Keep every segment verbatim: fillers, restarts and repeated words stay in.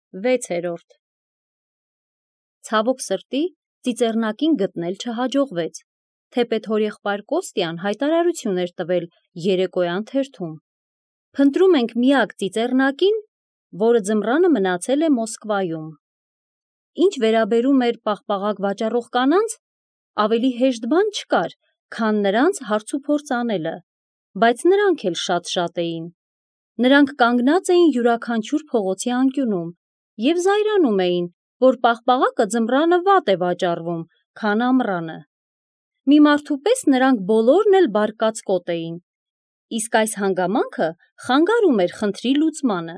վեցերորդ Ցավոք սրտի ծիծեռնակին գտնել չհաջողվեց, թեպետ հորեղբայր Կոստյան հայտարարություն էր տվել երեկոյան թերթում. «Փնտրում ենք միակ ծիծեռնակին, որը ձմռանը մնացել է Մոսկվայում»։ Ինչ վերաբերում էր պաղպաղակ վաճառող կանանց, ավելի հեշտ բան չկար, քան նրանց հարցուփորձ անելը, բայց նրանք էլ շատ-շատ էին։ Նրանք կանգնած էին յուրաքանչյուր փողոցի անկյունում և զայրանում էին, որ պաղպաղակը ձմռանը վատ է վաճառվում, քան ամռանը։ Մի մարդու պես նրանք բոլորն էլ բարկացկոտ էին, իսկ այս հանգամանքը խանգարում էր խնդրի լուծմանը։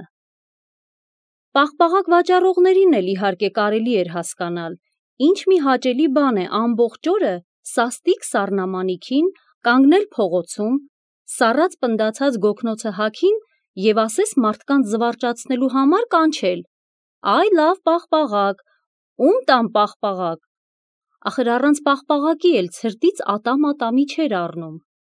Պաղպաղակ վաճառողներին էլ իհարկե կարելի էր հասկանալ, ինչ մի հաճելի բան է ամբողջ օրը սաստիկ սառնամանիքին կանգնել փողոցում, սառած պնդացած գոգնոցը հագին և ասես մարդկանց զվարճացնելու համար կանչել. «Այ լավ պաղպաղակ, ում տամ պաղպաղակ»։ Ախր առանց պաղպաղակի էլ ցրտից ատամ-ատամի չէր առնում։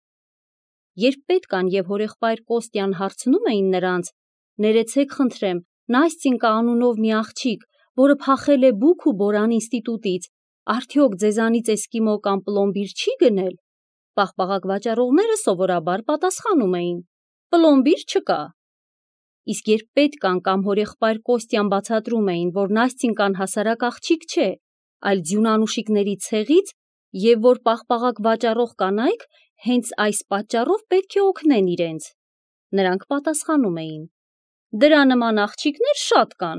Երբ պետկան և հորեղբայր Կոստյան հարցնում էին նրանց. «Ներեցեք խնդրեմ, Նաստյենկա անունով մի աղջիկ, որը փախել է Բուք ու Բորան ինստիտուտից, արդյոք ձեզանից էսկիմո կամ պլոմբիր չի գնել»։ Պաղպաղակ վաճառողները սովորաբար պատասխանում էին. «Պլոմբիր չկա»։ Իսկ երբ պետկան կամ հորեղբայր Կոստյան բացատրում էին, որ Նաստյենկան հասարակ աղջիկ չէ, այլ ձյունանուշիկների ցեղից, և որ պաղպաղակ վաճառող կանայք հենց այս պատճառով պետք է օգնեն իրենց, նրանք պատասխանում էին. «Դրա նման աղջիկներ շատ կան»։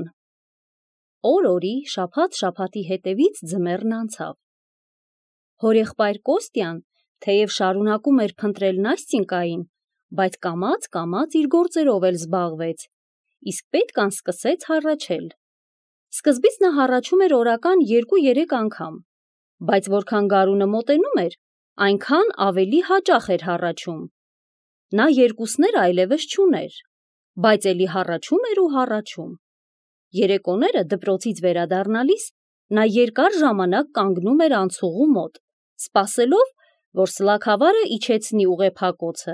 Օր-օրի, շաբաթ-շաբաթի հետևից ձմեռն անցավ։ Հորեղբայր Կոստյան, թեև շարունակում էր փնտրել Նաստյենկային, բայց կամաց-կամաց իր գործերով էլ զբաղվեց, իսկ պետկան սկսեց հառաչել։ Սկզբից նա հառաչում էր օրական երկու-երեք անգամ, բայց որքան գարունը մոտենում էր, այնքան ավելի հաճախ էր հառաչում։ Նա երկուսներ այլևս չուներ, բայց էլի հառաչում էր ու հառաչում։ Երեկոները դպրոցից վերադառնալիս նա երկար ժամանակ կանգնում էր անցուղու մոտ, սպասելով, որ սլաքավարը իջեցնի ուղեփակոցը։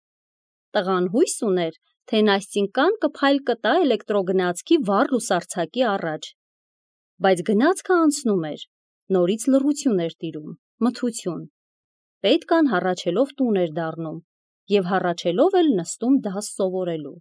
Տղան հույս ուներ, թե Նաստյենկան կփայլ կտա էլեկտրոգնացքի վառ լուսարձակի առաջ, բայց գնացքը անցնում էր, նորից լռություն էր տիրում, մթություն։ Պետկան հառաչելով տուն էր դառնում և հառաչելով էլ նստում դաս սովորելու։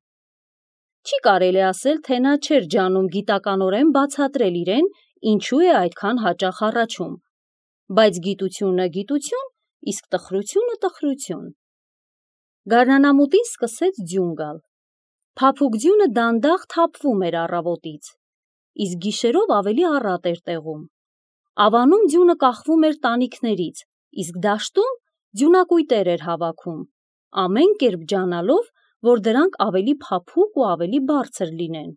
Չի կարելի ասել, թե նա չէր ջանում գիտականորեն բացատրել իրեն, ինչու է այդքան հաճախ հառաչում, բայց գիտությունը գիտություն, իսկ տխրությունը տխրություն։ Գարնանամուտին սկսեց ձյուն գալ։ Փափուկ ձյունը դանդաղ թափվում էր առավոտից, իսկ գիշերով ավելի առատ էր տեղում։ Ավանում ձյունը կախվում էր տանիքներից, իսկ դաշտում ձյունակույտեր էր հավաքում, ամեն կերպ ջանալով, որ դրանք ավելի փափուկ ու ավելի բարձր լինեն։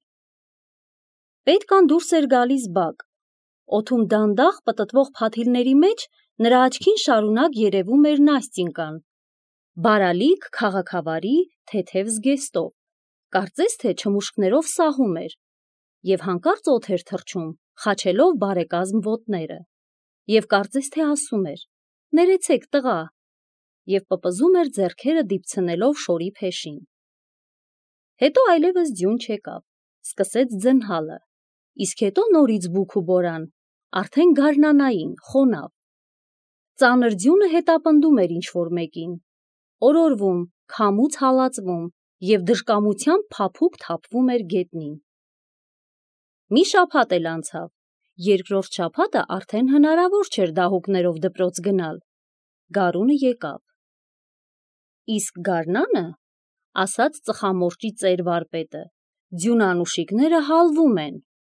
Պետկան դուրս էր գալիս բակ, օդում դանդաղ պտտվող փաթիլների մեջ նրա աչքին շարունակ երևում էր Նաստյենկան, բարալիկ, քաղաքավարի, թեթև զգեստով, կարծես թե չմուշկներով սահում էր, և հանկարծ օդ էր թռչում, խաչելով բարեկազմ ոտները, և կարծես թե ասում էր. «Ներեցեք տղա», և պպզում էր ձեռքերը դիպցնելով շորի փեշին։ Հետո այլևս ձյուն չեկավ, սկսեց ձնհալը, իսկ հետո նորից Բուք ու Բորան, արդեն գարնանային, խոնավ։ Ծանր ձյունը հետապնդում էր ինչ-որ մեկին, օրորվում, քամուց հալածվում և դժկամությամբ փափուկ թափվում էր գետնին։ Մի շաբաթ էլ անցավ, երկրորդ շաբաթը արդեն հնարավոր չէր դահուկներով դպրոց գնալ։ Գարունը եկավ։ Իսկ գարնանը, ասաց ծխամորճի ծեր վարպետը, ձյունանուշիկները հալվում են։